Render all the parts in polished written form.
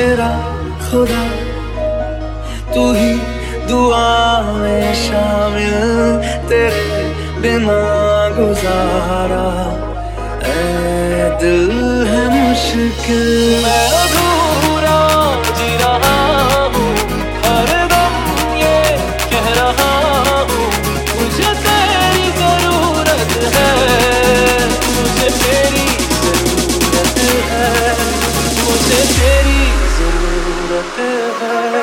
मेरा खुदा, तू ही दुआ में शामिल, तेरे बिना गुजारा ऐ दिल है मुश्किल। मैं अधूरा जी रहा हूँ, हर दम ये कह रहा हूँ, मुझे तेरी जरूरत है, मुझे तेरी जरूरत है, मुझे तेरी जरूरत है।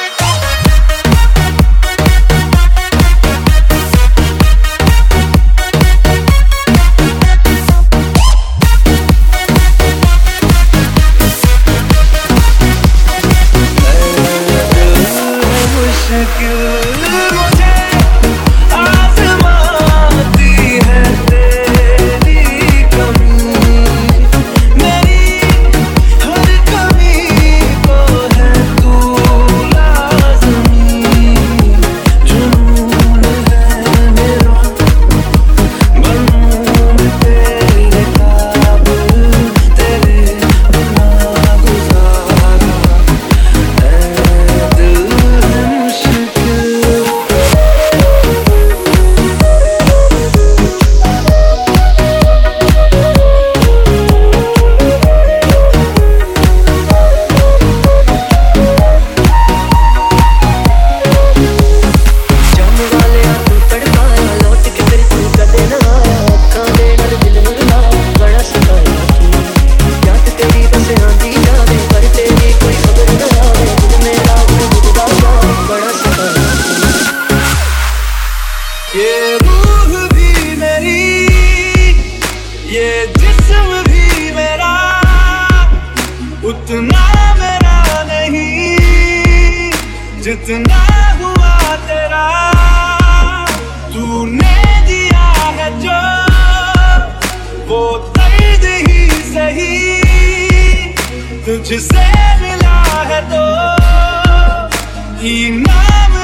ये रूह भी मेरी, ये जिस्म भी मेरा, उतना मेरा नहीं जितना हुआ तेरा। तूने दिया है जो वो दर्द ही सही, तुझसे मिला है तो ही नाम